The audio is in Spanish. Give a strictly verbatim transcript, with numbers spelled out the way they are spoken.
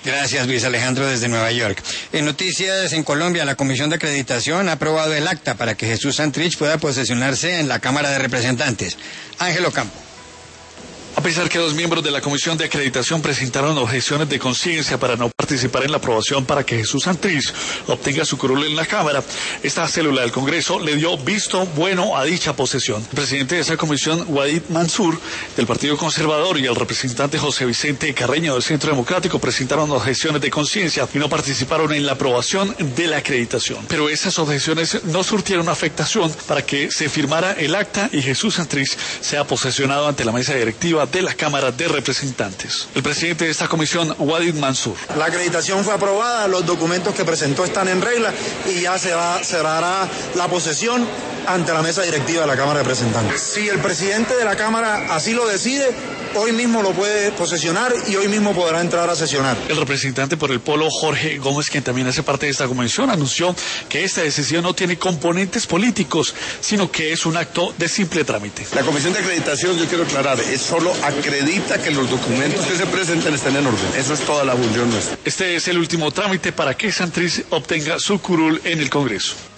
Gracias, Luis Alejandro, desde Nueva York. En noticias en Colombia, la Comisión de Acreditación ha aprobado el acta para que Jesús Santrich pueda posesionarse en la Cámara de Representantes. Ángel Ocampo. A pesar que dos miembros de la Comisión de Acreditación presentaron objeciones de conciencia para no participar en la aprobación para que Jesús Santrich obtenga su curul en la Cámara, esta célula del Congreso le dio visto bueno a dicha posesión. El presidente de esa comisión, Wadid Mansur, del Partido Conservador, y el representante José Vicente Carreño, del Centro Democrático, presentaron objeciones de conciencia y no participaron en la aprobación de la acreditación. Pero esas objeciones no surtieron afectación para que se firmara el acta y Jesús Santrich sea posesionado ante la mesa directiva de la Cámara de Representantes. El presidente de esta comisión, Wadid Mansur. La acreditación fue aprobada, los documentos que presentó están en regla y ya se, va, se dará la posesión ante la mesa directiva de la Cámara de Representantes. Si el presidente de la Cámara así lo decide, hoy mismo lo puede posesionar y hoy mismo podrá entrar a sesionar. El representante por el Polo, Jorge Gómez, quien también hace parte de esta comisión, anunció que esta decisión no tiene componentes políticos, sino que es un acto de simple trámite. La comisión de acreditación, yo quiero aclarar, es solo acredita que los documentos que se presenten estén en orden. Eso es toda la función nuestra. Este es el último trámite para que Santrich obtenga su curul en el Congreso.